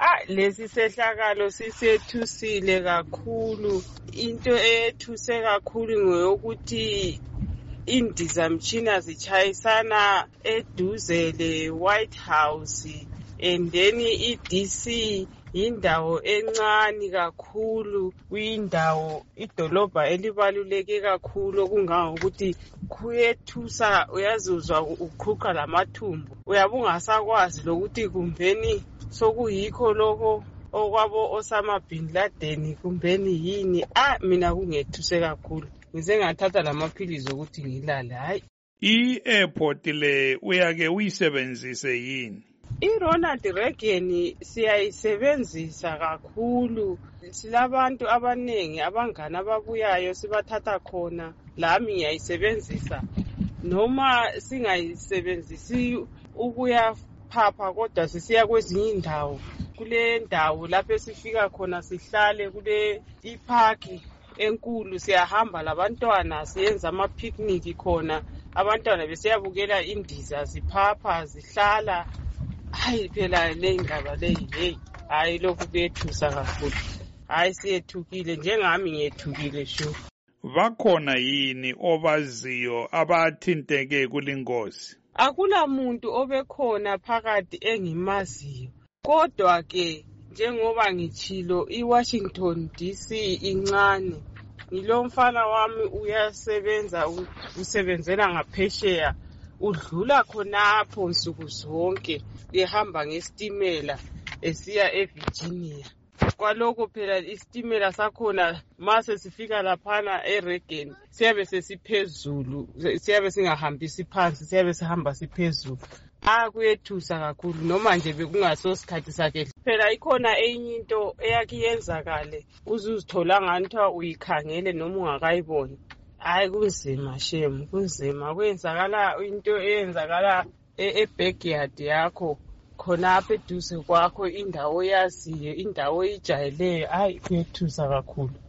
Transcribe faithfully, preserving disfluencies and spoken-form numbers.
Ah, lesi sehlakalo sisethusile kakhulu. Into ethuse kakhulu ngoyokuthi indizamtshina zichayisana eduze le White House, and then i-D C yindawo encane kakhulu, kuyindawo idolobha elibaluleke kakhulu okungangokuthi kuyethusa, uyazuzwa uqhuqa lamathumbu, uyabe ungasakwazi lokuthi kumbeni sokuyikho lokho okwabo Osama bin Laden kumbeni yini. Ah, mina kungethuse kakhulu, ngize ngathatha lamaphilizi ukuthi ngilale. Hayi, i-airport le uyake uyisebenzise yini? I-Ronald Reagan siyayisebenzisa kakhulu. Silabantu abanengi abangani ababuyayo sibathatha khona, lami ngiyayisebenzisa. Noma singayisebenzisi ukuya phapha kodwa sisiya kwezinye indawo, kule ndawo lapho sifika khona sihlale kule iparki enkulu, siyahamba labantwana siyenza ama-picnic khona, abantwana besiyabukela indiza ziphapha zihlala. Hayi phela le ndaba leyi, hey, hayi lokhu kuyethusa kakhulu. Hayi siyethukile, njengami ngiyethukile shu. Bakhona yini obaziyo abathinteke kulingozi? Akula muntu obekhona phakathi engimaziyo, kodwa ke njengoba ngitshilo iWashington D C incane. Ngilomfana wami uyasebenza, usebenzela ngaphesheya, udlula khonapho nsuku zonke ehamba ngestimela esiya eVirginia. Kwaloko phela istimela sakhona mase sifika laphana eReagan siyabe sesiphezulu, siyabe singahambisi phansi, siyabe sihamba siphezulu. Ah, kuyethusa kakhulu, noma nje bekungaso sikhathi sakhe. Phela ikhona enye into eyakiyenzakale uzuzithola nganthiwa uyikhangele noma ungakayiboni. Hayi kunzima shem, kunzima. Kwenzakala into eyenzakala e-backyard yakho khonapha eduze kwakho, indawo yaziyo, indawo ijayeleyo. Hayi kuyethusa kakhulu.